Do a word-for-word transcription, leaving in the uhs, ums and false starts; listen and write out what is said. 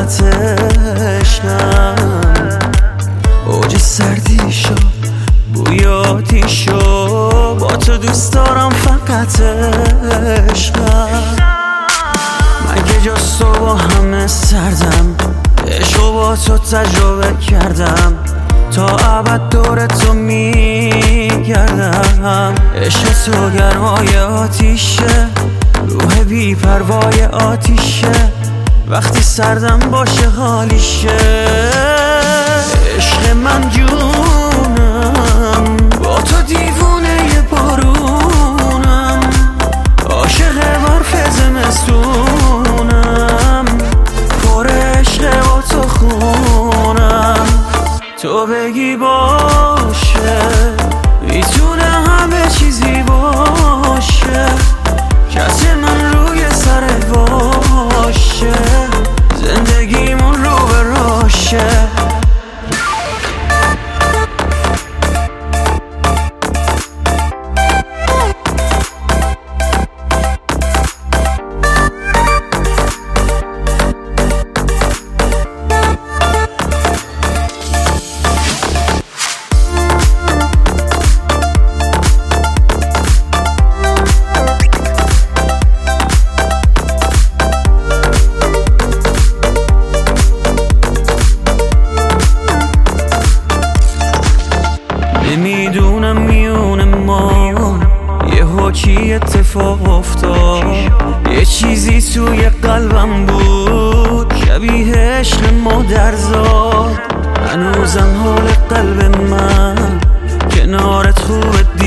فقط عشقم، اوج سردی شو بوی آتیش شو، با تو دوست دارم فقط عشقم. من که جز تو با همه سردم، عشق با تو تجربه کردم، تا ابد دور تو میگردم. عشق تو گرمای آتیشه، روح بی پروای آتیشه، وقتی سردم باشه حالیشه. عشق من جونم، با تو دیوونه ی بارونم، عاشق برف زمستونم، پر عشق با تو خونم. تو بگی باشه میتونه همه چیزی باشه، کسی من روی سرت باشه، زندگیمون رو به راشه. نمیدونم میون ما یهو چی اتفاق افتاد، یه چیزی توی قلبم بود شبیه عشق مادرزاد. هنوزم حال قلب من کنارت خوبه